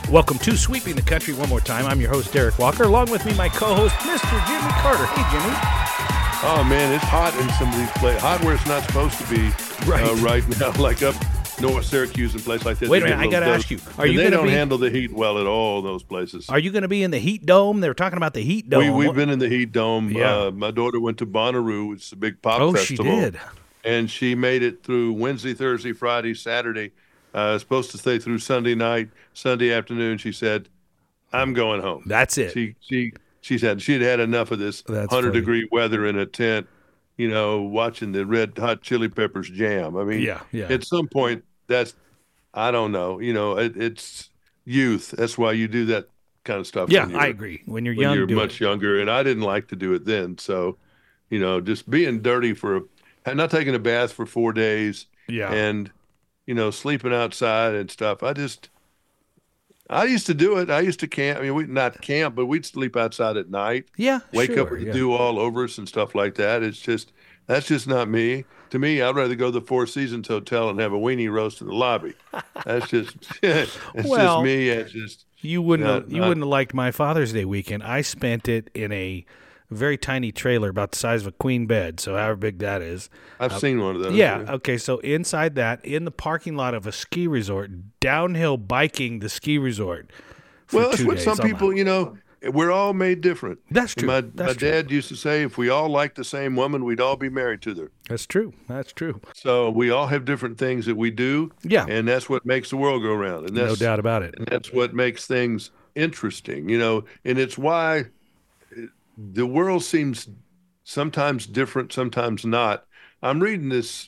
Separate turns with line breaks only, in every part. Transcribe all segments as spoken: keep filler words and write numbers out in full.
Welcome to Sweeping the Country one more time. I'm your host, Derek Walker. Along with me, my co-host, Mister Jimmy Carter. Hey, Jimmy.
Oh, man, it's hot in some of these places. Hot where it's not supposed to be
right,
uh, right now, like up North Syracuse and places like that.
Wait a minute, I got to ask you. Are
and
you
they
gonna
don't
be,
handle the heat well at all, those places.
Are you going to be in the Heat Dome? They were talking about the Heat Dome.
We, we've been in the Heat Dome.
Yeah.
Uh, my daughter went to Bonnaroo. It's a big pop
oh,
festival.
she did.
And she made it through Wednesday, Thursday, Friday, Saturday. Uh, supposed to stay through Sunday night, Sunday afternoon. She said, I'm going home.
That's it.
She she she said she'd had enough of this
That's
hundred
funny.
degree weather in a tent, you know, watching the Red Hot Chili Peppers jam. I mean,
Yeah, yeah.
at some point, that's I don't know, you know, it, it's youth. That's why you do that kind of stuff.
Yeah,
when you're,
I agree. When you're
when
young,
you're
do
much
it.
younger, and I didn't like to do it then. So, you know, just being dirty for a, not taking a bath for four days,
Yeah.
and you know, sleeping outside and stuff. I just. I used to do it. I used to camp. I mean, we not camp, but we'd sleep outside at night.
Yeah,
Wake
sure,
up with the
yeah.
dew all over us and stuff like that. It's just that's just not me. To me, I'd rather go to the Four Seasons Hotel and have a weenie roast in the lobby. That's just it's
Well,
just me. It's just
You wouldn't
not-
have, you
not-
wouldn't have liked my Father's Day weekend. I spent it in a very tiny trailer about the size of a queen bed, so however big that is.
I've seen one of those.
Yeah, okay, so inside that, in the parking lot of a ski resort, downhill biking the ski resort for
Well, it's
two
what
days.
some
Oh, my-
people, you know, we're all made different.
That's true.
My,
That's
my
true.
dad used to say, if we all liked the same woman, we'd all be married to her.
That's true. That's true.
So we all have different things that we do.
Yeah.
And that's what makes the world go round. And
No
that's,
doubt about it.
And that's what makes things interesting, you know, and it's why the world seems sometimes different, sometimes not. I'm reading this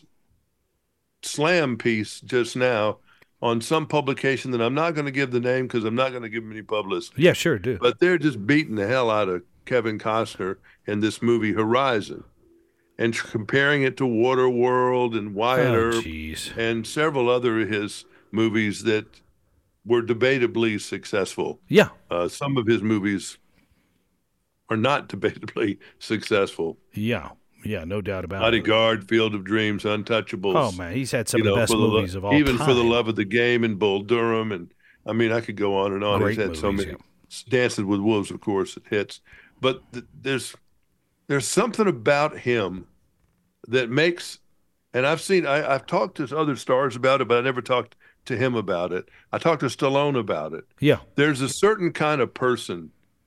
slam piece just now on some publication that I'm not going to give the name because I'm not going to give them any publicity.
Yeah, sure, do.
But they're just beating the hell out of Kevin Costner in this movie Horizon and comparing it to Waterworld and Wyatt
Oh,
Earp
jeez.
and several other of his movies that were debatably successful.
Yeah.
Uh, some of his movies are not debatably successful.
Yeah. Yeah, no doubt about it.
Bodyguard, Field of Dreams, Untouchables.
Oh, man, he's had some
you
of the
know,
best
for the lo-
movies of all
even
time.
for the love of the game and Bull Durham, and I mean, I could go on and on.
Great
He's had so
movies,
many. Dances with Wolves, of course, it hits. But th- there's there's something about him that makes, and I've seen, I, I've talked to other stars about it, but I never talked to him about it. I talked to Stallone about it.
Yeah.
There's a certain kind of person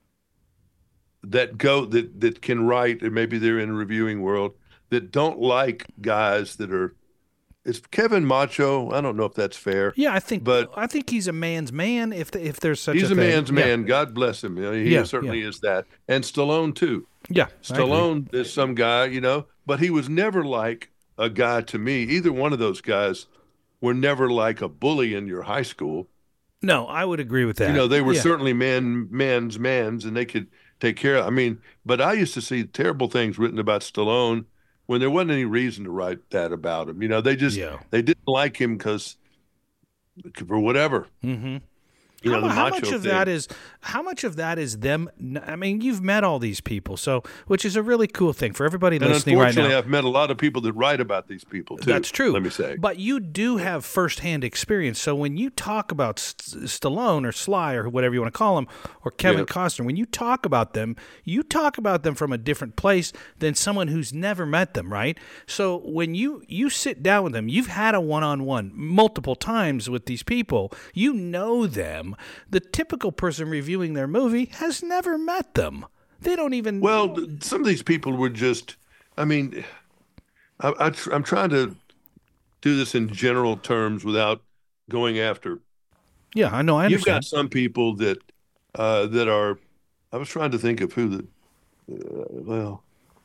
that go that that can write, and maybe they're in the reviewing world, that don't like guys that are. Is Kevin macho? I don't know if that's fair.
Yeah, I think
But-
I think he's a man's man if the, if there's such
He's
a
a
thing.
man's
Yeah.
man. God bless him. You know, he
Yeah,
certainly
yeah.
is that. And Stallone too.
Yeah. I agree.
Stallone is some guy, you know, but he was never like a guy to me. Either one of those guys were never like a bully in your high school.
No, I would agree with that.
You know, they were
Yeah.
certainly man, man's mans, and they could take care of. I mean, but I used to see terrible things written about Stallone when there wasn't any reason to write that about him. You know, they just
Yeah.
they didn't like him because for whatever.
Mm-hmm.
You know,
how,
the
how
macho
much of
thing.
that is how much of that is them? I mean, you've met all these people, so which is a really cool thing for everybody
And
listening right
unfortunately,
now.
I've met a lot of people that write about these people too.
That's true.
Let me say.
But you do have firsthand experience. So when you talk about St- Stallone or Sly or whatever you want to call him, or Kevin
Yeah.
Costner, when you talk about them, you talk about them from a different place than someone who's never met them, right? So when you, you sit down with them, you've had a one-on-one multiple times with these people. You know them. The typical person reviewing their movie has never met them. They don't even...
Well, th- some of these people were just, I mean, I, I tr- I'm trying to do this in general terms without going after.
Yeah, I know, I
You've
understand.
got some people that uh, that are, I was trying to think of who the, uh, well,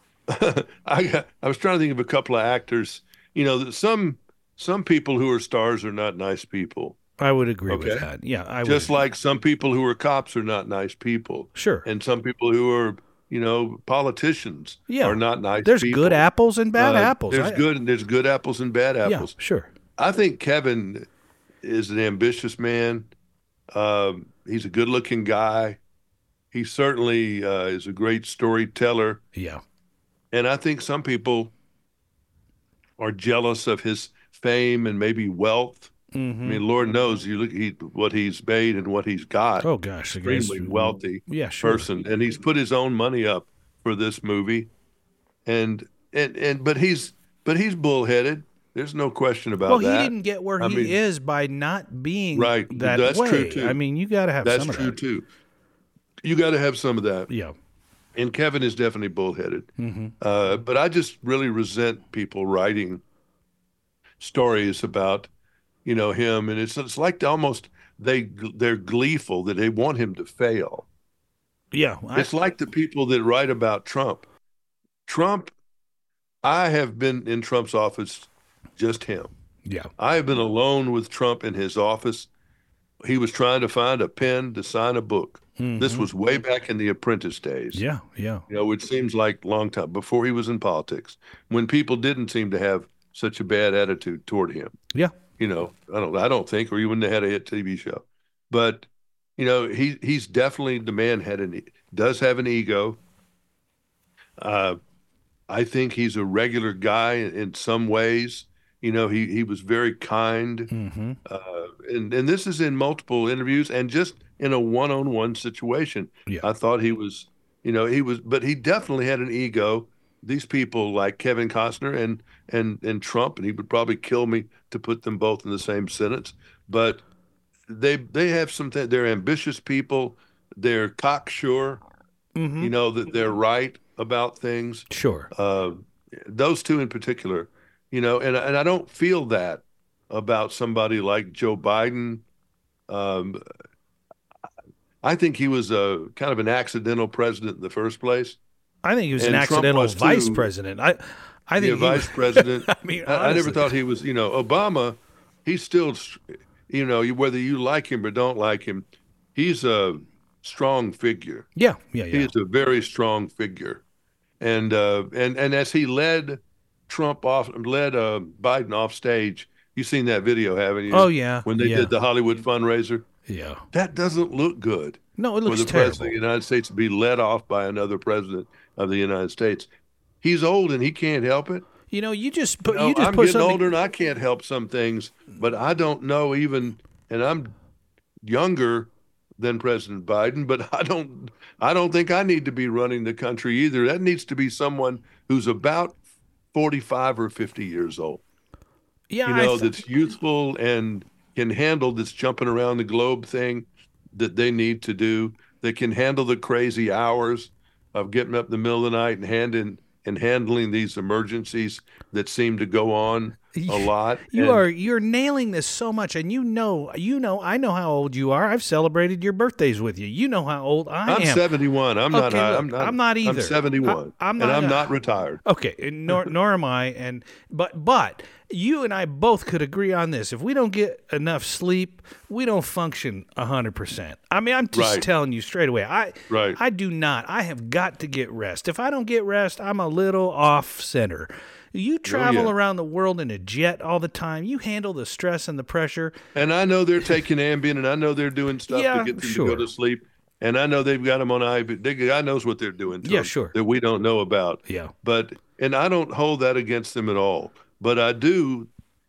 I got, I was trying to think of a couple of actors. You know, that some some people who are stars are not nice people.
I would agree
Okay.
with that. Yeah, I
Just
would.
like some people who are cops are not nice people.
Sure.
And some people who are, you know, politicians
Yeah.
are not nice
There's
people.
good apples and bad
Uh,
apples.
There's
I-
good there's good apples and bad apples.
Yeah, sure.
I think Kevin is an ambitious man. Um, he's a good-looking guy. He certainly uh, is a great storyteller.
Yeah.
And I think some people are jealous of his fame and maybe wealth. I mean, Lord knows you look he, what he's made and what he's got.
Oh gosh, the guy's
Extremely wealthy
yeah, sure.
person, and he's put his own money up for this movie, and and and but he's but he's bullheaded. There's no question about
Well,
that.
he didn't get where
I
he
mean,
is by not being
right.
that
That's
way.
true too.
I mean, you got to have
That's
some of
true
that.
too. You got to have some of that.
Yeah.
And Kevin is definitely bullheaded.
Mm-hmm.
Uh, but I just really resent people writing stories about, you know, him, and it's it's like they almost they they're gleeful that they want him to fail.
Yeah. I,
It's like the people that write about Trump. Trump, I have been in Trump's office, just him.
yeah.
I have been alone with Trump in his office. He was trying to find a pen to sign a book.
Mm-hmm.
This was way back in the Apprentice days.
Yeah. Yeah.
You know, which seems like a long time before he was in politics, when people didn't seem to have such a bad attitude toward him.
Yeah.
You know, I don't, I don't think, or even they had a hit T V show, but you know, he he's definitely the man had an does have an ego. Uh, I think he's a regular guy in, in some ways. You know, he he was very kind,
Mm-hmm.
uh, and and this is in multiple interviews and just in a one-on-one situation.
Yeah.
I thought he was, you know, he was, but he definitely had an ego. These people like Kevin Costner and and and Trump, and he would probably kill me to put them both in the same sentence. But they they have some. They're ambitious people. They're cocksure.
Mm-hmm.
You know that they're right about things.
Sure.
Uh, those two in particular, you know, and and I don't feel that about somebody like Joe Biden. Um, I think he was a kind of an accidental president in the first place.
I think he was
And
an
Trump
accidental
was
vice
too.
president. I, I think
Yeah,
he
vice
was,
president.
I mean,
I, I never
honestly.
thought he was, you know, Obama, he's still, you know, whether you like him or don't like him, he's a strong figure.
Yeah. Yeah.
He
Yeah.
is a very strong figure. And uh, and and as he led Trump off, led uh, Biden off stage, you've seen that video, haven't you?
Oh yeah.
When they
yeah.
did the Hollywood fundraiser,
Yeah.
that doesn't look good
No, it
for
looks
the
terrible.
president of the United States to be led off by another president of the United States. He's old and he can't help it.
You know, you just put
You know,
you just
I'm
put
getting
something.
older and I can't help some things, but I don't know even, and I'm younger than President Biden, but I don't, I don't think I need to be running the country either. That needs to be someone who's about forty-five or fifty years old,
Yeah.
you
I
know,
th-
that's youthful and can handle this jumping around the globe thing that they need to do. They can handle the crazy hours of getting up in the middle of the night and handing and handling these emergencies that seem to go on a lot.
You
And-
are you're nailing this so much, and you know, you know, I know how old you are. I've celebrated your birthdays with you. You know how old I
I'm
am.
seventy-one. I'm not
Okay,
high.
look,
I'm not.
I'm not either.
I'm seventy-one,
I- I'm
and
not-
I'm not retired.
Okay, and nor nor am I. And but but you and I both could agree on this. If we don't get enough sleep, we don't function a hundred percent. I mean, I'm just
Right.
telling you straight away. I
Right.
I do not. I have got to get rest. If I don't get rest, I'm a little off center. You travel
yeah.
around the world in a jet all the time. You handle the stress and the pressure.
And I know they're taking Ambien, and I know they're doing stuff
Yeah,
to get them
sure.
to go to sleep. And I know they've got them on I V. They, God knows what they're doing. To
Yeah,
them
sure.
That we don't know about.
Yeah.
But and I don't hold that against them at all. But I do.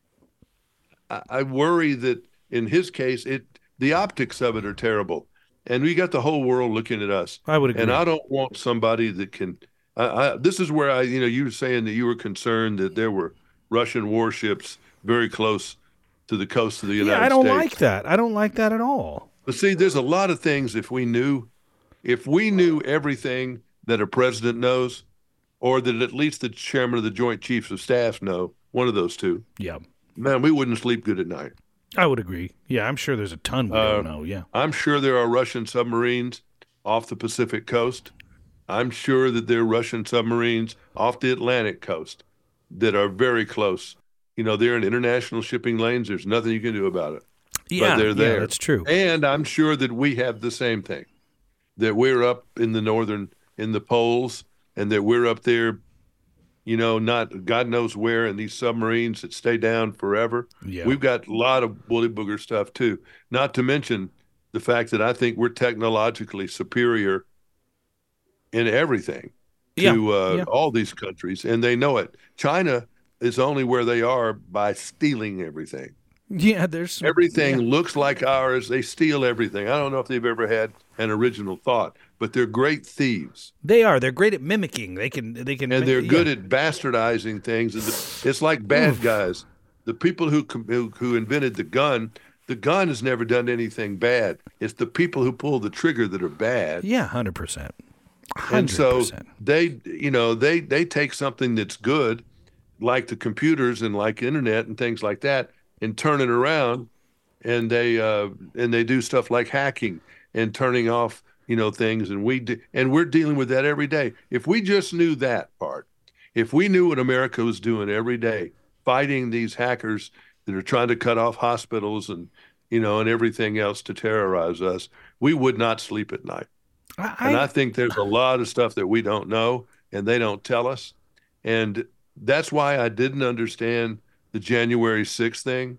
I, I worry that in his case, it the optics of it are terrible, and we got the whole world looking at us.
I would agree.
And I don't want somebody that can. I, I, this is where I, you know, you were saying that you were concerned that there were Russian warships very close to the coast of the United
yeah, I don't
States.
like that. I don't like that at all.
But see, there's a lot of things if we knew, if we knew everything that a president knows, or that at least the chairman of the Joint Chiefs of Staff know, one of those two,
Yeah,
man, we wouldn't sleep good at night.
I would agree. Yeah, I'm sure there's a ton we
Uh,
don't know. Yeah.
I'm sure there are Russian submarines off the Pacific coast. I'm sure that there are Russian submarines off the Atlantic coast that are very close. You know, they're in international shipping lanes. There's nothing you can do about it.
Yeah,
they're
yeah,
there.
that's true.
And I'm sure that we have the same thing, that we're up in the northern, in the poles, and that we're up there, you know, not God knows where, in these submarines that stay down forever.
Yeah.
We've got a lot of woolly booger stuff too. Not to mention the fact that I think we're technologically superior in everything to
Yeah,
uh,
yeah.
all these countries, and they know it. China is only where they are by stealing everything.
Yeah, there's some,
Everything
yeah.
looks like ours. They steal everything. I don't know if they've ever had an original thought, but they're great thieves.
They are. They're great at mimicking. They can. They can.
And they're
Yeah.
good at bastardizing things. And the, it's like bad guys. The people who, who who invented the gun, the gun has never done anything bad. It's the people who pull the trigger that are bad.
Yeah, hundred percent.
And so they, you know, they they take something that's good, like the computers and like internet and things like that, and turn it around, and they uh, and they do stuff like hacking and turning off, you know, things, and we de- and we're dealing with that every day. If we just knew that part, if we knew what America was doing every day, fighting these hackers that are trying to cut off hospitals and, you know, and everything else to terrorize us, we would not sleep at night. I, and I think there's a lot of stuff that we don't know and they don't tell us. And that's why I didn't understand the January sixth thing.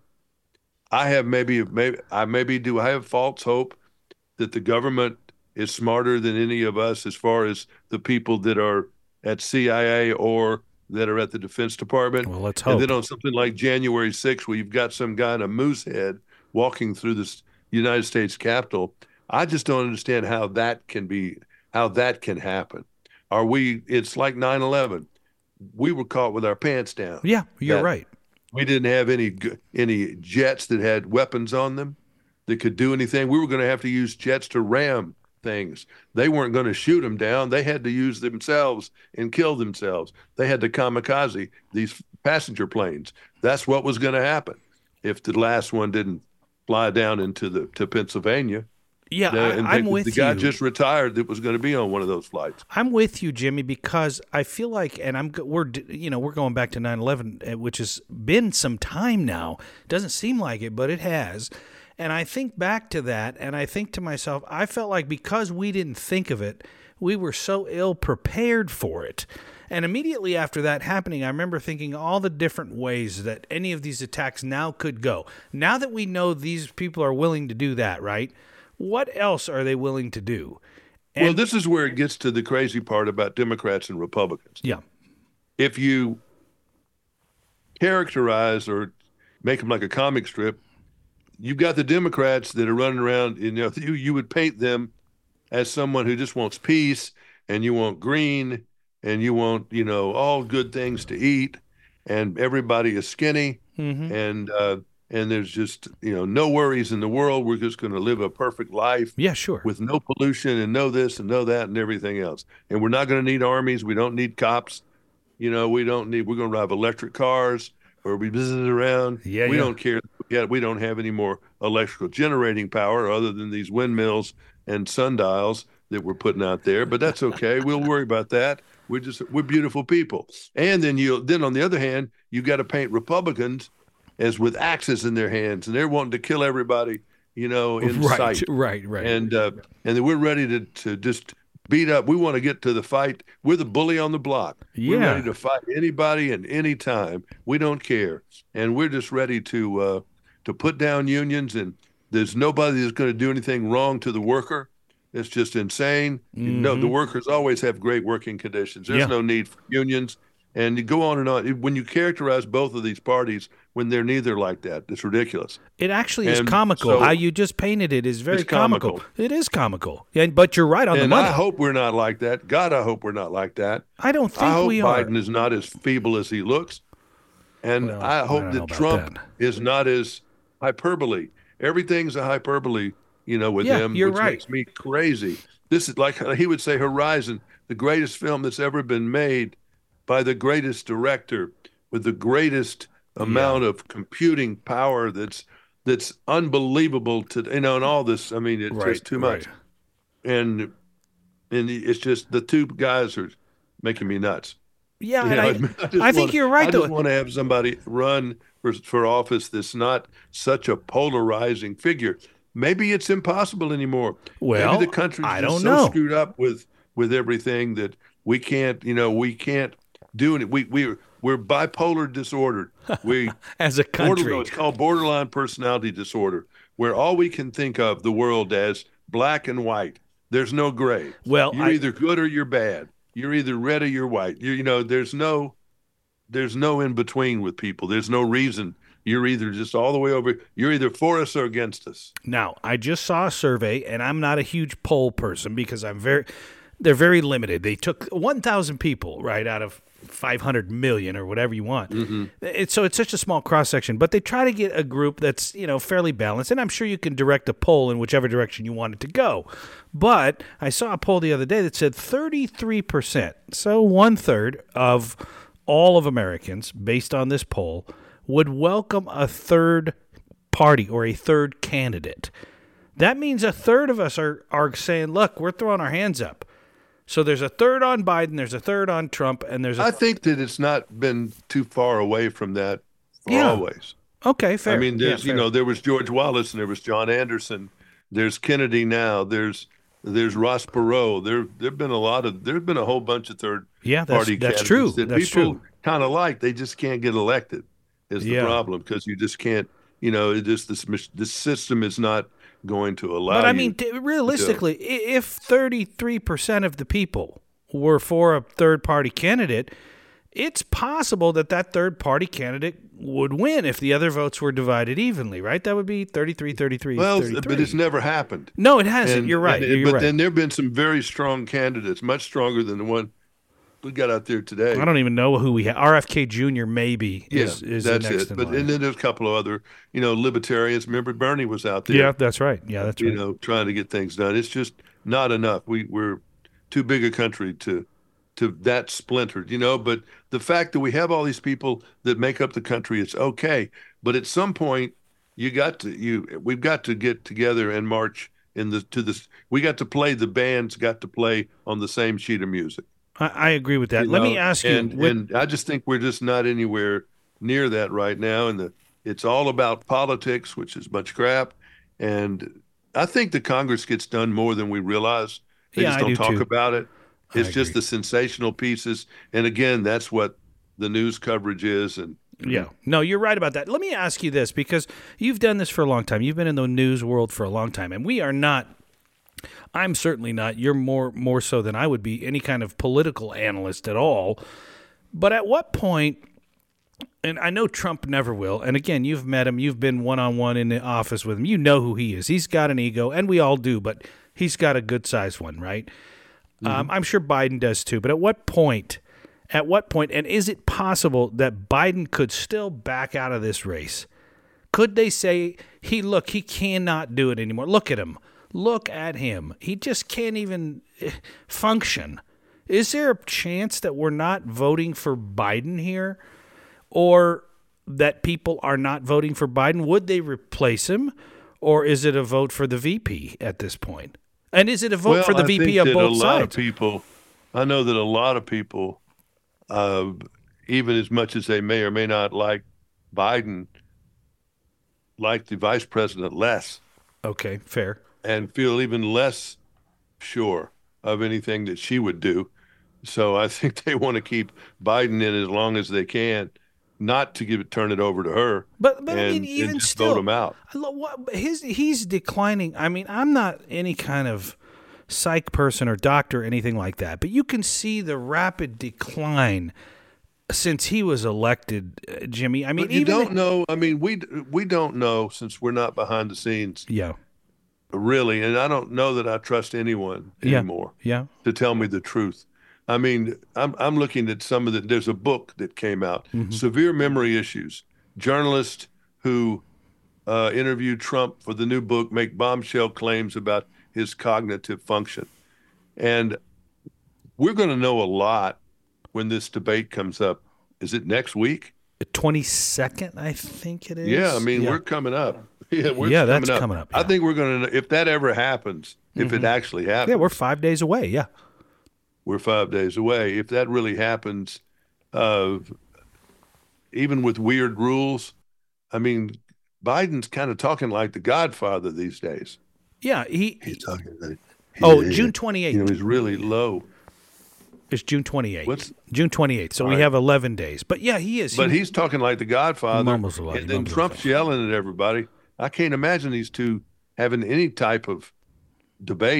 I have maybe, maybe I maybe do I have false hope that the government is smarter than any of us as far as the people that are at C I A or that are at the Defense Department.
Well, let's hope.
And then on something like January sixth, where you've got some guy in a moose head walking through this United States Capitol, I just don't understand how that can be, how that can happen. Are we, it's like nine eleven. We were caught with our pants down.
Yeah, you're
that
right.
We didn't have any any jets that had weapons on them that could do anything. We were going to have to use jets to ram things. They weren't going to shoot them down. They had to use themselves and kill themselves. They had to kamikaze these passenger planes. That's what was going to happen if the last one didn't fly down into the to Pennsylvania.
Yeah,
the, and
I, I'm
they,
with
the
you.
The guy just retired that was going to be on one of those flights.
I'm with you, Jimmy, because I feel like, and I'm we're you know we're going back to nine eleven, which has been some time now. Doesn't seem like it, but it has. And I think back to that, and I think to myself, I felt like because we didn't think of it, we were so ill prepared for it. And immediately after that happening, I remember thinking all the different ways that any of these attacks now could go. Now that we know these people are willing to do that, right? What else are they willing to do? And,
well, this is where it gets to the crazy part about Democrats and Republicans.
Yeah.
If you characterize or make them like a comic strip, you've got the Democrats that are running around, you know, you, you would paint them as someone who just wants peace, and you want green, and you want, you know, all good things to eat, and everybody is skinny,
mm-hmm.
and uh, and there's just, you know, no worries in the world. We're just going to live a perfect life.
Yeah, sure.
With no pollution and no this and no that and everything else. And we're not going to need armies. We don't need cops. You know, we don't need, we're going to drive electric cars or be visiting around.
Yeah,
we
yeah.
don't care. Yeah, we don't have any more electrical generating power other than these windmills and sundials that we're putting out there. But that's okay. We'll worry about that. We're just, we're beautiful people. And then you, then on the other hand, you got to paint Republicans as with axes in their hands, and they're wanting to kill everybody, you know, in
right,
sight.
Right, right,
And uh, and then we're ready to to just beat up. We want to get to the fight. We're the bully on the block.
Yeah.
We're ready to fight anybody and any time. We don't care, and we're just ready to uh, to put down unions. And there's nobody that's going to do anything wrong to the worker. It's just insane.
Mm-hmm.
You know, the workers always have great working conditions. There's
Yeah.
no need for unions. And you go on and on. When you characterize both of these parties, when they're neither like that, it's ridiculous.
It actually is
And
comical.
so-
How you just painted it is very
It's comical.
It is comical. And but you're right on the
And
money.
I hope we're not like that. God, I hope we're not like that.
I don't think
I hope
we are.
Biden is not as feeble as he looks. And
Well,
I
I
hope
don't know
that
about
Trump
that.
is not as hyperbole. Everything's a hyperbole, you know, with
Yeah,
him,
you're
which
right.
makes me crazy. This is like he would say Horizon, the greatest film that's ever been made by the greatest director with the greatest amount of computing power that's that's unbelievable to, you know, and all this. I mean, it's
Right,
just too much.
right.
And and it's just the two guys are making me nuts.
Yeah,
You
and
know,
I,
just
I think
wanna-
you're right
I
though.
just want to have somebody run for, for office that's not such a polarizing figure. Maybe it's impossible anymore.
Well,
Maybe the country's
I
just
don't
so
know.
screwed up with with everything that we can't, you know, we can't do it. We we we're bipolar disordered. We
As a country.
border, it's called borderline personality disorder, where all we can think of the world as black and white. There's no gray.
Well,
you're
I-
either good or you're bad. You're either red or you're white. You you know, there's no there's no in between with people. There's no reason You're either just all the way over. You're either for us or against us.
Now, I just saw a survey, and I'm not a huge poll person because I'm very, they're very limited. They took one thousand people, right, out of five hundred million or whatever you want. Mm-hmm. It's, so it's such a small cross section, but they try to get a group that's, you know, fairly balanced. And I'm sure you can direct a poll in whichever direction you want it to go. But I saw a poll the other day that said thirty-three percent, so one third of all of Americans, based on this poll, would welcome a third party or a third candidate. That means a third of us are, are saying, look, we're throwing our hands up. So there's a third on Biden, there's a third on Trump, and there's a...
I think that it's not been too far away from that for
Yeah.
always.
Okay, fair.
I mean, there's,
Yeah,
you
fair.
know, there was George Wallace and there was John Anderson. There's Kennedy now. There's there's Ross Perot. There there've been a lot of there's been a whole bunch of third
Yeah, that's,
party
that's
candidates
true.
that
That's
people
true.
kind of like. They just can't get elected. Is the
Yeah.
problem, because you just can't. You know, it just this this system is not going to allow.
But I
you
mean, t- realistically, i if thirty-three percent of the people were for a third party candidate, it's possible that that third party candidate would win if the other votes were divided evenly, right? That would be thirty-three, thirty-three,
well,
thirty-three.
but it's never happened.
No, it hasn't.
And-
You're right.
and-
You're
but
right.
then there have been some very strong candidates, much stronger than the one we got out there today.
I don't even know who we have. R F K Junior maybe
Yeah,
is, is
that's
the next
it.
in
But
line.
and then there's a couple of other, you know, libertarians. Remember, Bernie was out there.
Yeah, that's right. Yeah, that's
you
right.
know, trying to get things done. It's just not enough. We we're too big a country to to that splintered, you know. But the fact that we have all these people that make up the country, it's okay. But at some point, you got to you we've got to get together and march in the to this. We got to play. The bands got to play on the same sheet of music.
I, I agree with that.
you
Let me
know?
ask you.
And,
with-
and I just think we're just not anywhere near that right now. And the it's all about politics, which is much crap. And I think the Congress gets done more than we realize. They
Yeah,
just
I
don't
do
talk
too.
about it.
I
It's just
agree.
the sensational pieces. And again, that's what the news coverage is. And
Yeah. No, you're right about that. Let me ask you this, because you've done this for a long time. You've been in the news world for a long time, and we are not I'm certainly not. You're more more so than I would be any kind of political analyst at all. But at what point, and I know Trump never will, and again, you've met him, you've been one-on-one in the office with him, you know who he is. He's got an ego, and we all do, but he's got a good-sized one, right? Mm-hmm. Um, I'm sure Biden does too, but at what point, at what point, and is it possible that Biden could still back out of this race? Could they say, he, look, he cannot do it anymore. Look at him. Look at him. He just can't even function. Is there a chance that we're not voting for Biden here, or that people are not voting for Biden? Would they replace him, or is it a vote for the V P at this point? And is it a vote
well,
for the
I
V P
think
of
that
both
a lot
sides?
of people, I know that a lot of people, uh, even as much as they may or may not like Biden, like the vice president less.
Okay, fair.
And feel even less sure of anything that she would do. So I think they want to keep Biden in as long as they can, not to give it, turn it over to her.
But, but I
and,
mean, even
and just
still,
vote him out.
I lo- what- his he's declining. I mean, I'm not any kind of psych person or doctor or anything like that, but you can see the rapid decline since he was elected, uh, Jimmy. I mean,
But you
even
don't know. I mean, we we don't know, since we're not behind the scenes,
yeah,
really. And I don't know that I trust anyone
Yeah.
anymore
yeah,
to tell me the truth. I mean, I'm I'm looking at some of the. There's a book that came out,
Mm-hmm.
Severe Memory Issues. Journalists who uh, interviewed Trump for the new book make bombshell claims about his cognitive function, and we're going to know a lot when this debate comes up. Is it next week?
the twenty-second, I think it is.
Yeah, I mean,
yeah.
we're coming up. Yeah, we're
Yeah,
coming
that's
up.
coming up,
I
yeah.
think we're going to. If that ever happens, if it actually happens,
yeah, we're five days away. Yeah,
we're five days away. If that really happens, uh, even with weird rules, I mean, Biden's kind of talking like the Godfather these days.
yeah. He,
He's talking like,
oh,
yeah,
June
You
twenty-eighth.
know, he's really low.
It's June twenty-eighth.
What's-
June twenty-eighth. So we
All right.
have eleven days. But yeah, he is.
But
He-
he's talking like the Godfather.
mumbles a lot. He
And then
mumbles a
Trump's
lot.
yelling at everybody. I can't imagine these two having any type of debate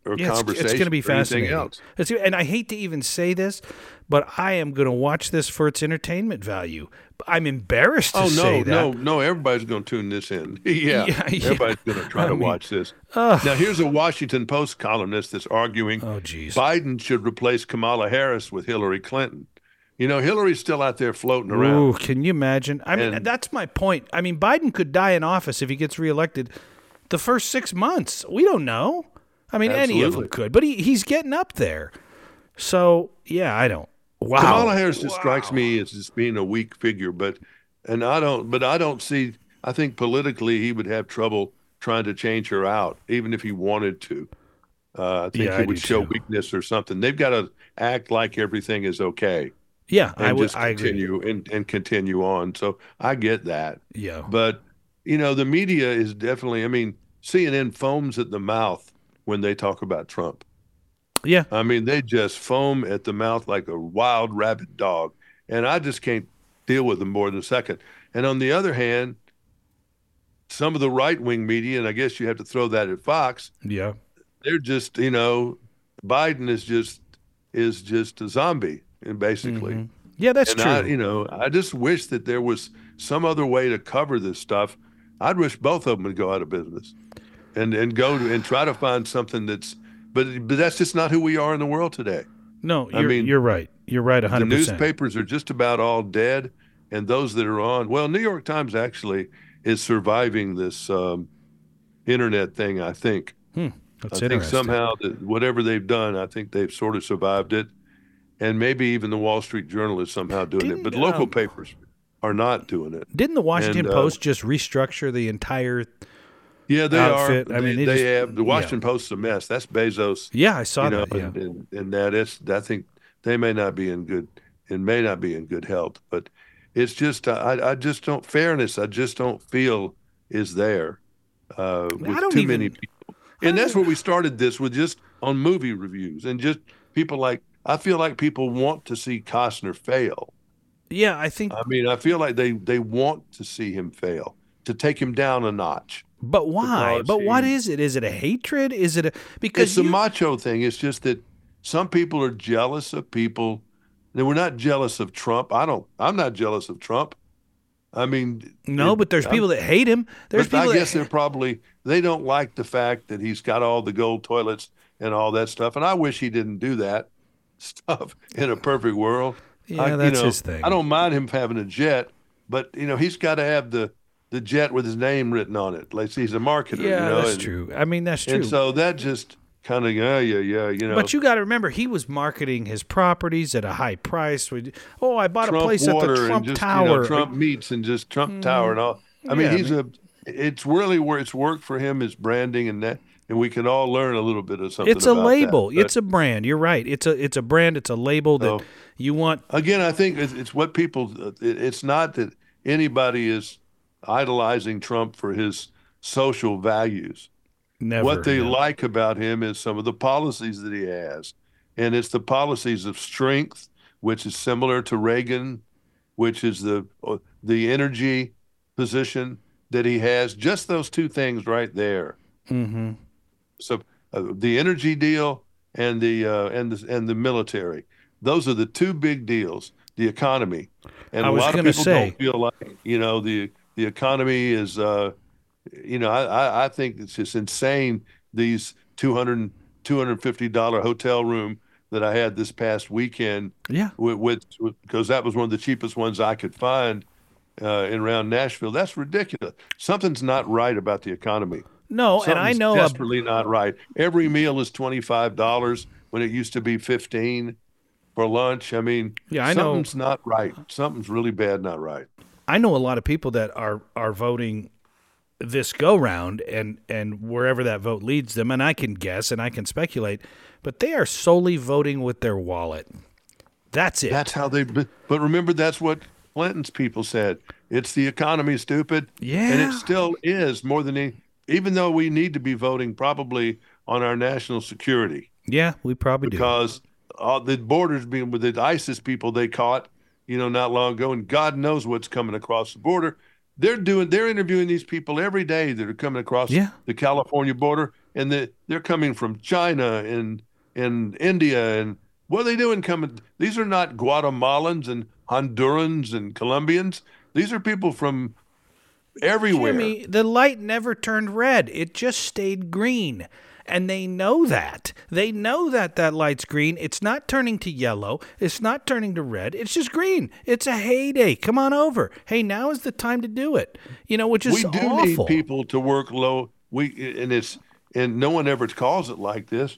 or
Yeah, it's,
conversation
it's going to be
or anything
fascinating.
else.
It's, and I hate to even say this, but I am going to watch this for its entertainment value. I'm embarrassed to
Oh, no,
say that.
no, no. Everybody's going to tune this in. yeah,
Yeah, yeah.
Everybody's going to try
I
to
mean,
watch this.
Ugh.
Now, here's a Washington Post columnist that's arguing
Oh, geez.
Biden should replace Kamala Harris with Hillary Clinton. You know, Hillary's still out there floating around.
Ooh, can you imagine? I mean,
And-
that's my point. I mean, Biden could die in office if he gets reelected the first six months. We don't know. I mean, any of them
Absolutely.
could, but he, he's getting up there. So, yeah, I don't. Wow.
Kamala Harris just
Wow.
strikes me as just being a weak figure, but and I don't but I don't see I think politically he would have trouble trying to change her out, even if he wanted to. Uh, I think
Yeah,
he
I
would
do
show
too.
weakness or something. They've got to act like everything is okay
Yeah,
and
I would.
just
I agree.
continue and, and continue on. So I get that.
Yeah.
But you know, the media is definitely I mean, C N N foams at the mouth when they talk about Trump.
Yeah.
I mean, they just foam at the mouth like a wild rabid dog. And I just can't deal with them more than a second. And on the other hand, some of the right-wing media, and I guess you have to throw that at Fox,
Yeah.
they're just, you know, Biden is just is just a zombie, and basically.
Mhm. Yeah, that's
and
true.
I, you know, I just wish that there was some other way to cover this stuff. I'd wish both of them would go out of business, and and go to, and try to find something that's. But but that's just not who we are in the world today.
no,
I
you're,
mean,
you're right. You're right, one
The
hundred percent.
newspapers are just about all dead, and those that are on, well, New York Times actually is surviving this um, internet thing, I think.
Hmm. That's
I think
interesting.
somehow that whatever they've done, I think they've sort of survived it. And maybe even the Wall Street Journal is somehow doing
Didn't,
it, but local
um,
papers are not doing it.
Didn't the Washington
and, uh,
Post just restructure the entire?
Yeah, they
outfit.
are.
I mean,
they,
they
they
just-
have the Washington Post's a mess. That's Bezos.
Yeah, I saw
you know,
that. Yeah.
and, and, and that is, I think they may not be in good, and may not be in good health. But it's just, I, I just don't fairness. I just don't feel is there uh, with
I don't
too
even-
many people. And that's where we started this with just on movie reviews and just people like. I feel like people want to see Costner fail.
Yeah, I think.
I mean, I feel like they they want to see him fail, to take him down a notch.
But why?
because
But what
he-
is it? Is it a hatred? Is it a because
It's a
you,
macho thing. It's just that some people are jealous of people. And we're not jealous of Trump. I don't. I'm not jealous of Trump. I mean,
no?
it-
But there's
I'm-
people that hate him. There's
but
people
I guess
that
they're probably they don't like the fact that he's got all the gold toilets and all that stuff. And I wish he didn't do that stuff in a perfect world.
Yeah,
I,
that's
you know,
his thing.
I don't mind him having a jet, but you know, he's got to have the the jet with his name written on it. Like he's a marketer.
Yeah,
you know,
that's
and,
true. I mean, that's true.
And so that just kind of yeah, yeah, yeah. You know,
But you got to remember, he was marketing his properties at a high price. We- Oh, I bought
Trump
a place at
water
the
and
Trump
just,
Tower.
You know, Trump meets and just Trump Tower and all. I mean,
yeah, I
he's a. It's really where it's worked for him is branding and that, and we can all learn a little bit of something.
It's a
about
label.
that. But
It's a brand. You're right. It's a it's a brand. It's a label that
So-
you want.
again, I think it's, it's what people. It, it's not that anybody is idolizing Trump for his social values.
Never.
What they
no.
like about him is some of the policies that he has. And it's the policies of strength, which is similar to Reagan, which is the the energy position that he has. Just those two things right there.
Mm-hmm.
So uh, the energy deal and the uh, and the and the military. Those are the two big deals. The economy, and
I
a
was
lot of
gonna
people
say-
don't feel like you know the the economy is. Uh, you know, I, I I think it's just insane. These two hundred two hundred fifty dollar hotel room that I had this past weekend
Yeah.
with, with, with because that was one of the cheapest ones I could find uh, in around Nashville. That's ridiculous. Something's not right about the economy.
No, and I
Something's
know. A,
desperately not right. Every meal is twenty five dollars when it used to be fifteen for lunch. I mean,
Yeah, I know.
something's not right. Something's really bad, not right.
I know a lot of people that are are voting this go round, and and wherever that vote leads them, and I can guess and I can speculate, but they are solely voting with their wallet. That's it.
That's how they. But remember, that's what Clinton's people said. It's the economy, stupid.
Yeah.
And it still is more than any, even though we need to be voting probably on our national security
yeah, we probably do.
because all the borders being with the ISIS people they caught, you know, not long ago, and God knows what's coming across the border. They're doing. They're interviewing these people every day that are coming across
Yeah.
the California border. and the, they're coming from China and and India, and what are they doing coming? These are not Guatemalans and Hondurans and Colombians. These are people from everywhere.
Jimmy, the light never turned red. It just stayed green. And they know that. They know that that light's green. It's not turning to yellow. It's not turning to red. It's just green. It's a heyday. Come on over. Hey, now is the time to do it. You know, which is
we do
awful.
need people to work low. We and it's and no one ever calls it like this.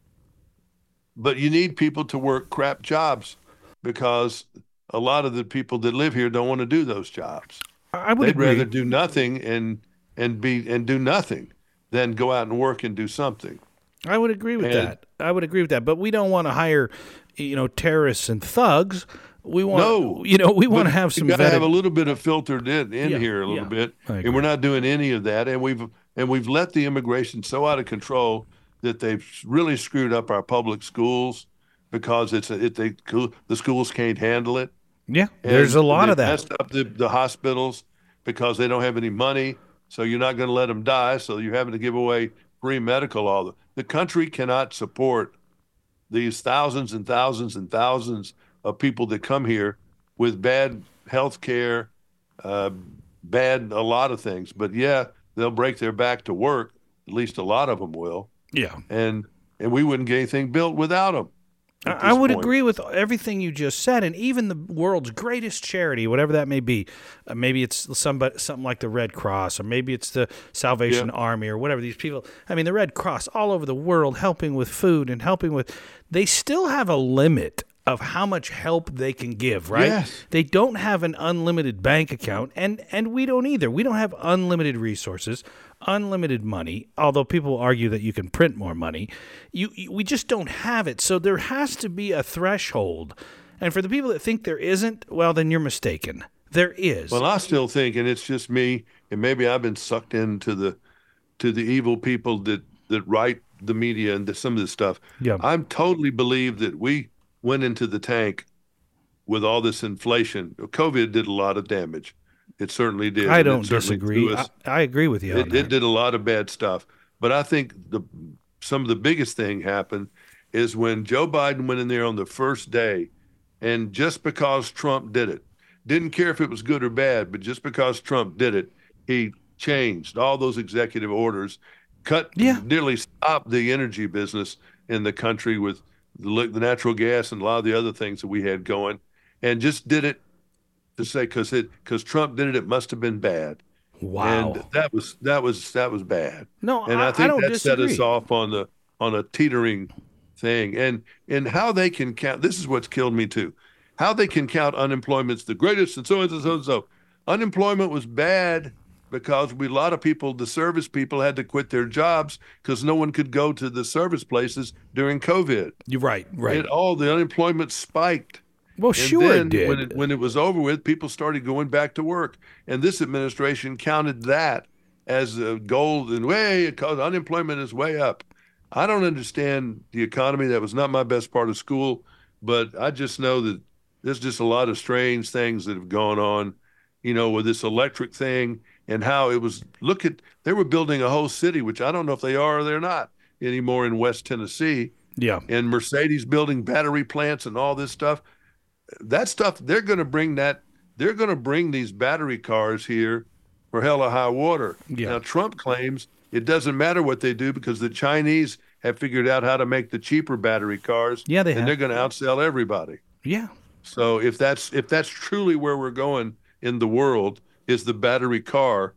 But you need people to work crap jobs because a lot of the people that live here don't want to do those jobs.
I would
They'd
agree.
rather do nothing and and be and do nothing than go out and work and do something.
I would agree with
And-
that. I would agree with that. But we don't want to hire, you know, terrorists and thugs. We want,
No,
you know, we want to
But
have some
you got to
vetted.
have a little bit of filtered in, in
Yeah,
here a little
yeah,
bit,
I agree.
and we're not doing any of that. And we've and we've let the immigration so out of control that they've really screwed up our public schools because it's a, it they the schools can't handle it.
Yeah, there's
And
a lot
they've
of that.
Messed up the, the hospitals because they don't have any money, so you're not going to let them die. So you're having to give away free medical. All the the country cannot support these thousands and thousands and thousands of people that come here with bad health care, uh, bad a lot of things. But yeah, they'll break their back to work. At least a lot of them will,
Yeah.
and and we wouldn't get anything built without them.
I I would agree with everything you just said, and even the world's greatest charity, whatever that may be. Uh, maybe it's somebody, something like the Red Cross, or maybe it's the Salvation
Yeah.
Army, or whatever these people. I mean, the Red Cross all over the world helping with food and helping with. They still have a limit of how much help they can give, right?
Yes.
They don't have an unlimited bank account, and and we don't either. We don't have unlimited resources, unlimited money. Although people argue that you can print more money, you, you we just don't have it. So there has to be a threshold. And for the people that think there isn't, well, then you're mistaken. There is.
Well, I still think, and it's just me, and maybe I've been sucked into the to the evil people that that write the media and the, some of this stuff.
Yeah.
I'm totally believe that we went into the tank with all this inflation. COVID did a lot of damage. It certainly did.
I
and it
don't
certainly
disagree.
threw
I,
us-
I agree with you on
It,
that.
it did a lot of bad stuff. But I think the some of the biggest thing happened is when Joe Biden went in there on the first day, and just because Trump did it, didn't care if it was good or bad, but just because Trump did it, he changed all those executive orders, cut,
Yeah.
nearly stopped the energy business in the country with the, li- the natural gas and a lot of the other things that we had going, and just did it to say because it because Trump did it, it must have been bad.
Wow.
And that was that was that was bad.
No,
and
I-
I,
I
think
don't
that set us
disagree.
off on the on a teetering thing. And and how they can count, this is what's killed me too. How they can count unemployment's the greatest and so and so and so. Unemployment was bad because we a lot of people, the service people, had to quit their jobs because no one could go to the service places during COVID.
You're right. Right.
And all the unemployment spiked.
well,
And
sure
then
it did.
When it, when it was over with, people started going back to work. And this administration counted that as a goal and way, because unemployment is way up. I don't understand the economy. That was not my best part of school, but I just know that there's just a lot of strange things that have gone on, you know, with this electric thing and how it was, look at, they were building a whole city, which I don't know if they are or they're not anymore in West Tennessee,
yeah.
and Mercedes building battery plants and all this stuff. That stuff, they're going to bring that, they're going to bring these battery cars here for hell or high water.
Yeah.
Now, Trump claims it doesn't matter what they do because the Chinese have figured out how to make the cheaper battery cars.
Yeah, they
and
have.
they're going to outsell everybody.
Yeah.
So if that's if that's truly where we're going in the world is the battery car,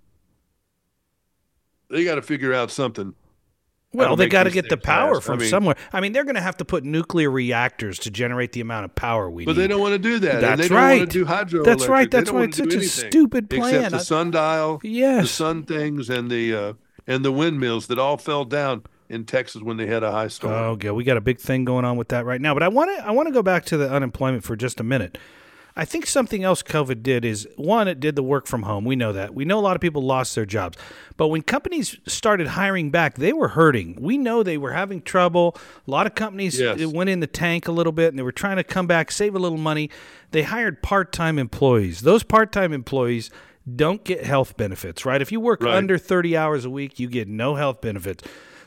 they got to figure out something.
Well,
to
they
make
got to
these
get the
things
power
last. I
from
mean-
somewhere. I mean, they're going to have to put nuclear reactors to generate the amount of power we
But
need.
they don't want to do that. and
That's
they don't
right.
want to do hydroelectric.
That's right.
They
That's
don't
why
want
it's
to do
such a
anything
stupid plan.
Except the
I-
sundial, the
Yes.
sun things, and the uh, and the windmills that all fell down in Texas when they had a high storm.
Oh, yeah, we got a big thing going on with that right now. But I want to I want to go back to the unemployment for just a minute. I think something else COVID did is, one, it did the work from home. We know that. We know a lot of people lost their jobs. But when companies started hiring back, they were hurting. We know they were having trouble. A lot of companies
Yes.
it went in the tank a little bit, and they were trying to come back, save a little money. They hired part-time employees. Those part-time employees don't get health benefits, right? If you work
Right.
under thirty hours a week, you get no health benefits.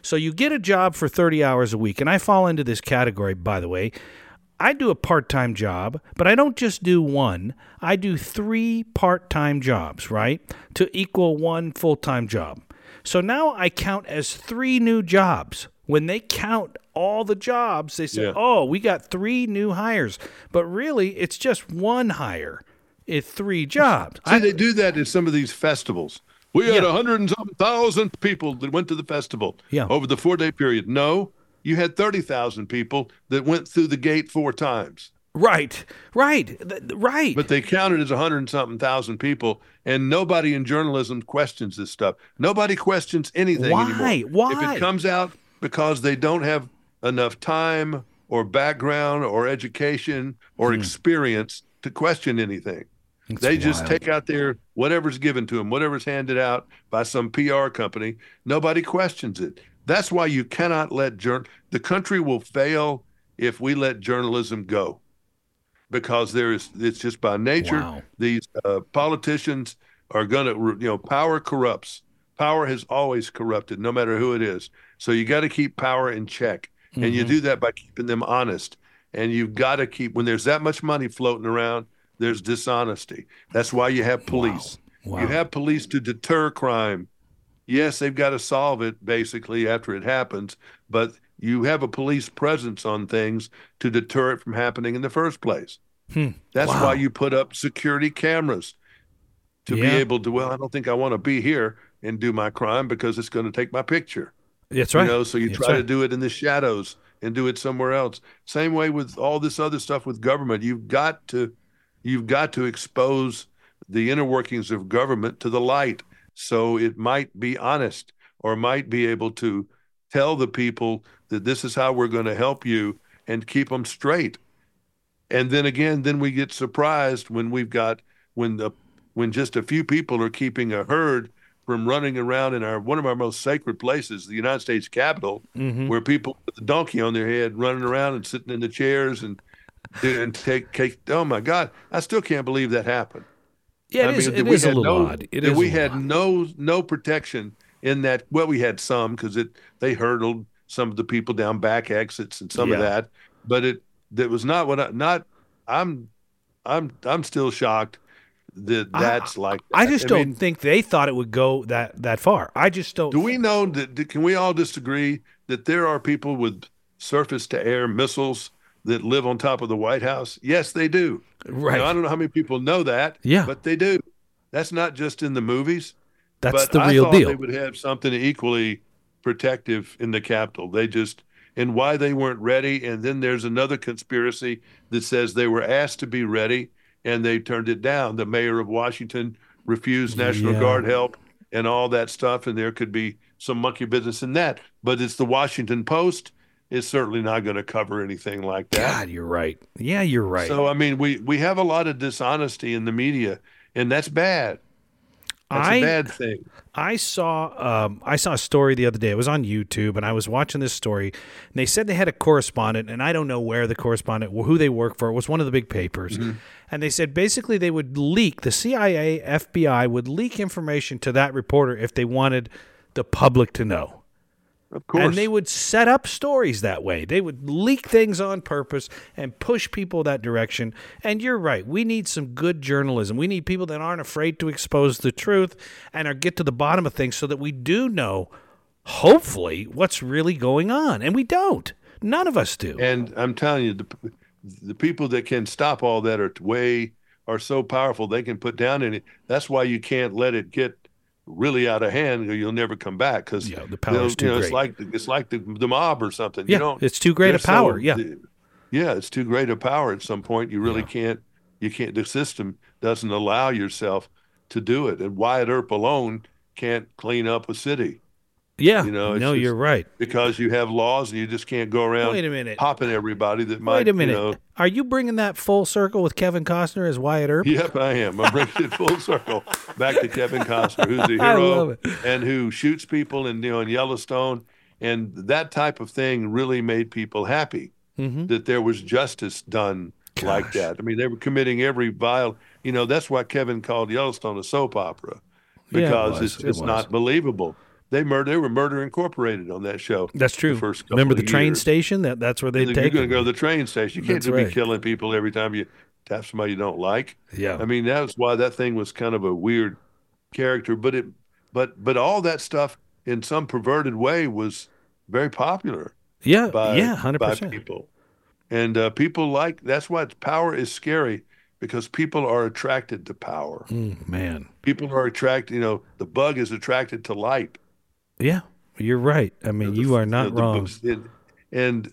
So you get a job for thirty hours a week, and I fall into this category, by the way. I do a part-time job, but I don't just do one. I do three part-time jobs, right, to equal one full-time job. So now I count as three new jobs. When they count all the jobs, they say,
Yeah.
oh, we got three new hires. But really, it's just one hire. It's three jobs.
See,
I-
they do that at some of these festivals. We had a
Yeah.
hundred and something thousand people that went to the festival
Yeah.
over the four day period. No, you had thirty thousand people that went through the gate four times.
Right, right, th- right.
But they counted as a hundred and something thousand people, and nobody in journalism questions this stuff. Nobody questions anything
Why?
anymore.
Why?
If it comes out because they don't have enough time or background or education or
Hmm.
experience to question anything.
It's
They just
wild.
take out their whatever's given to them, whatever's handed out by some P R company. Nobody questions it. That's why you cannot let jour- the country will fail if we let journalism go, because there is it's just by nature.
Wow.
These uh, politicians are going to, you know, power corrupts. Power has always corrupted, no matter who it is. So you got to keep power in check, and you
Mhm.
do that by keeping them honest. And you've got to keep when there's that much money floating around. There's dishonesty. That's why you have police.
Wow.
You have police to deter crime. Yes, they've got to solve it basically after it happens, but you have a police presence on things to deter it from happening in the first place.
Hmm.
That's
Wow.
why you put up security cameras to be
Yeah.
able to, well, I don't think I want to be here and do my crime because it's going to take my picture.
That's right.
You know, so you
That's
try to
right.
do it in the shadows and do it somewhere else. Same way with all this other stuff with government. You've got to you've got to expose the inner workings of government to the light, so it might be honest or might be able to tell the people that this is how we're going to help you and keep them straight. And then again, then we get surprised when we've got when the when just a few people are keeping a herd from running around in our one of our most sacred places, the United States Capitol,
Mhm.
where people with a donkey on their head running around and sitting in the chairs and and take take. Oh my God, I still can't believe that happened.
Yeah, it
I
is,
mean,
it
that we
is a
had
little
no,
odd. It
that
is
we
a
had
little odd.
no no protection in that. Well, we had some because it they hurdled some of the people down back exits and some of
Yeah.
that, but it that was not what I not. I'm I'm I'm still shocked that that's like. That.
I just don't
mean,
think they thought it would go that that far. I just don't.
do we know that? Can we all disagree that there are people with surface to air missiles that live on top of the White House? Yes, they do.
Right.
Now, I don't know how many people know that.
Yeah.
but they do. That's not just in the movies.
That's
but
the
I
real
thought
deal.
They would have something equally protective in the Capitol. They just and why they weren't ready. And then there's another conspiracy that says they were asked to be ready and they turned it down. The mayor of Washington refused National
Yeah.
Guard help and all that stuff. And there could be some monkey business in that. But it's the Washington Post. It's certainly not going to cover anything like that.
God, you're right. Yeah, you're right.
So I mean, we we have a lot of dishonesty in the media, and that's bad. That's
I
a bad thing.
I saw um, I saw a story the other day. It was on YouTube, and I was watching this story. And they said they had a correspondent, and I don't know where the correspondent, who they work for. It was one of the big papers,
Mm-hmm.
and they said basically they would leak the C I A, F B I would leak information to that reporter if they wanted the public to know.
Of course.
And they would set up stories that way. They would leak things on purpose and push people that direction. And you're right. We need some good journalism. We need people that aren't afraid to expose the truth and are get to the bottom of things so that we do know, hopefully, what's really going on. And we don't. None of us do.
And I'm telling you, the the people that can stop all that are way are so powerful. They can put down any. That's why you can't let it get really out of hand, or you'll never come back. Because
Yeah, the power's too
you know,
great.
It's like it's like the, the mob or something.
Yeah,
you don't,
it's too great a
they're so-
power. Yeah.
yeah, it's too great a power. At some point, you really
Yeah.
can't. You can't. The system doesn't allow yourself to do it. And Wyatt Earp alone can't clean up a city
Yeah.
you know, it's
no,
just-
you're right.
because you have laws and you just can't go around
Wait a minute.
popping everybody that might.
Wait a minute.
You know,
Are you bringing that full circle with Kevin Costner as Wyatt Earp?
Yep, I am. I'm bringing it full circle back to Kevin Costner, who's a
I
hero
love it.
and who shoots people in, you know, in Yellowstone. And that type of thing really made people happy
Mm-hmm.
that there was justice done like
Gosh.
that. I mean, they were committing every vile, you know, that's why Kevin called Yellowstone a soap opera
Yeah, it
because
was.
it's,
It
it's
was.
not believable. they murder. They were Murder Incorporated on that show.
That's true.
The first couple
Remember the
of
train
years.
station? That that's where they
You're
take.
going to go to the train station. You can't
That's
just
right.
be killing people every time you tap somebody you don't like.
Yeah.
I mean, that's why that thing was kind of a weird character. But it, but but all that stuff in some perverted way was very popular.
Yeah.
By,
yeah. Hundred
by
percent.
people, and uh, people like that's why power is scary. Because people are attracted to power.
Mm, man.
People are attracted, you know, the bug is attracted to light.
Yeah, you're right. I mean,
You know,
you
the,
are not
you know,
wrong.
It, and,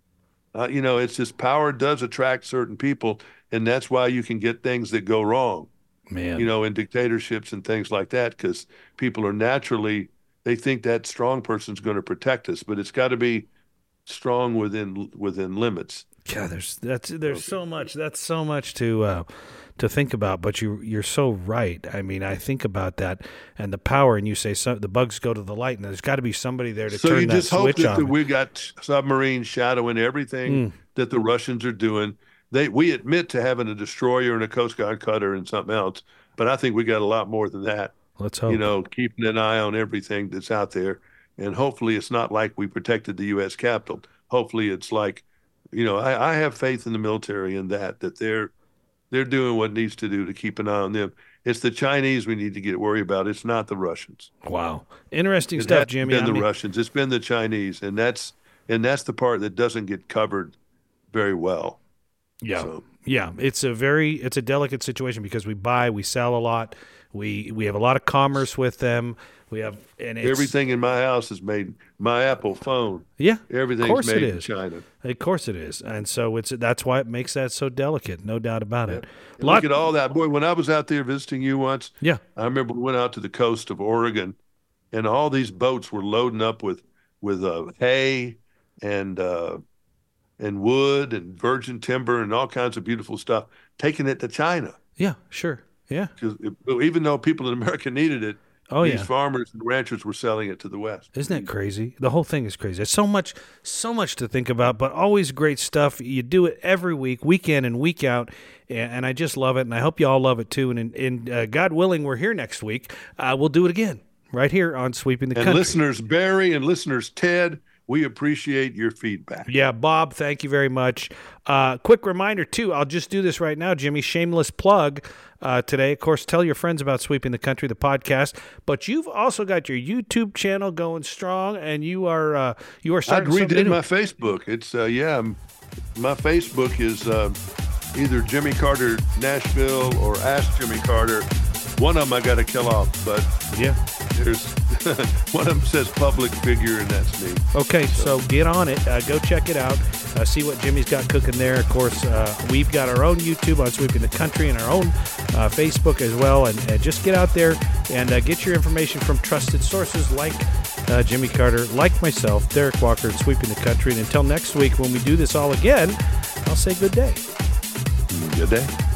uh, you know, it's just power does attract certain people. And that's why you can get things that go wrong,
Man.
you know, in dictatorships and things like that. Because people are naturally, they think that strong person's going to protect us. But it's got to be strong within within limits.
Yeah, there's that's there's so much that's so much to uh, to think about, but you you're so right. I mean, I think about that and the power, and you say so, the bugs go to the light, and there's got to be somebody there to
so
turn
you
that
just hope
switch
that
on.
we got submarines shadowing everything
Mm.
that the Russians are doing. They we admit to having a destroyer and a Coast Guard cutter and something else, but I think we got a lot more than that.
Let's hope.
You know, keeping an eye on everything that's out there, and hopefully it's not like we protected the U S Capitol. Hopefully it's like, you know, I, I have faith in the military in that that they're they're doing what needs to do to keep an eye on them. It's the Chinese we need to get worried about. It's not the Russians.
Wow, interesting
It
stuff,
hasn't
Jimmy.
been
I
the
mean,
Russians. It's been the Chinese, and that's and that's the part that doesn't get covered very well.
yeah,
So,
yeah. It's a very it's a delicate situation because we buy, we sell a lot, we we have a lot of commerce with them. We have and it's,
everything in my house is made. My Apple phone,
Yeah,
everything's
course it
made in
is.
China.
of course it is, and so it's that's why it makes that so delicate. No doubt about it.
And look at all that. Boy, when I was out there visiting you once,
Yeah.
I remember we went out to the coast of Oregon, and all these boats were loading up with with uh, hay and uh, and wood and virgin timber and all kinds of beautiful stuff, taking it to China.
Yeah, sure. Yeah.
Because even though people in America needed it,
Oh,
these
yeah.
farmers and ranchers were selling it to the West.
Isn't that crazy? The whole thing is crazy. It's so much, so much to think about, but always great stuff. You do it every week, week in and week out, and, and I just love it, and I hope you all love it too. And, and uh, God willing, we're here next week. Uh, we'll do it again right here on Sweeping the
And
Country.
listeners Barry and listeners Ted, we appreciate your feedback.
Yeah, Bob, thank you very much. Uh, quick reminder, too, I'll just do this right now, Jimmy. Shameless plug uh, today. Of course, tell your friends about Sweeping the Country, the podcast. But you've also got your YouTube channel going strong, and you are uh, you are
I
starting something
redid
new.
my Facebook. It's, uh, yeah, m- my Facebook is uh, either Jimmy Carter Nashville or Ask Jimmy Carter. One of them I got to kill off, but
Yeah.
there's one of them says public figure, and that's me.
Okay, so get on it. Uh, go check it out. Uh, see what Jimmy's got cooking there. Of course, uh, we've got our own YouTube on Sweeping the Country and our own uh, Facebook as well. And uh, just get out there and uh, get your information from trusted sources like uh, Jimmy Carter, like myself, Derek Walker, and Sweeping the Country. And until next week when we do this all again, I'll say good day.
Good day.